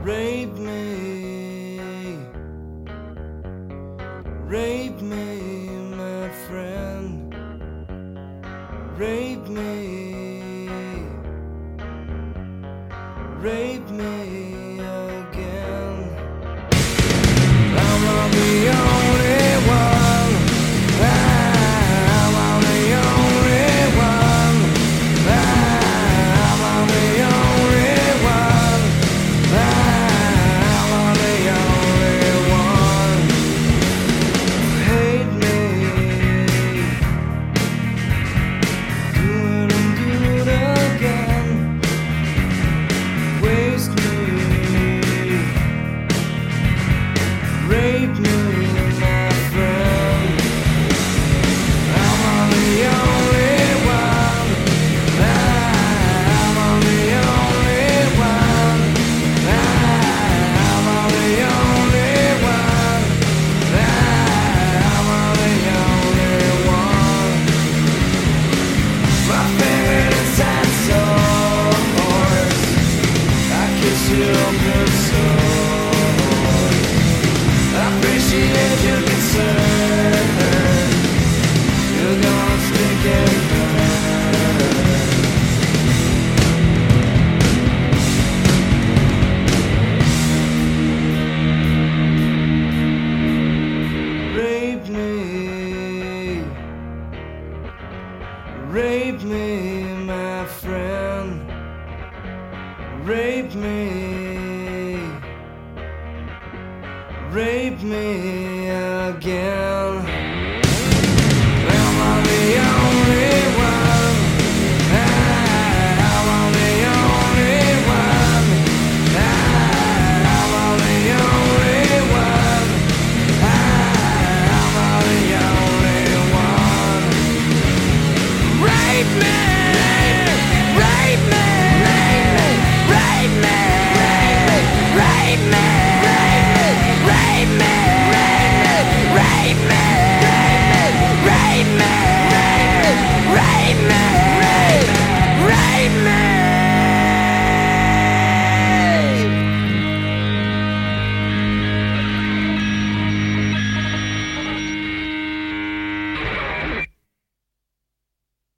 Rape me, rape me, my friend. Rape me, rape me again. I'm not the only one. I'm not the only one. I'm not the only one. I'm not the only one. Hate me, good and good again. Waste me, rape me, my friend. I'm on the only one. I'm on the only one. I'm on the only one. I'm on the only one. My favorite is that sore. I kiss your good soul. I appreciate your concern. You're gonna stick and burn. Rape me, rape me, my friend. Rape me, rape me again.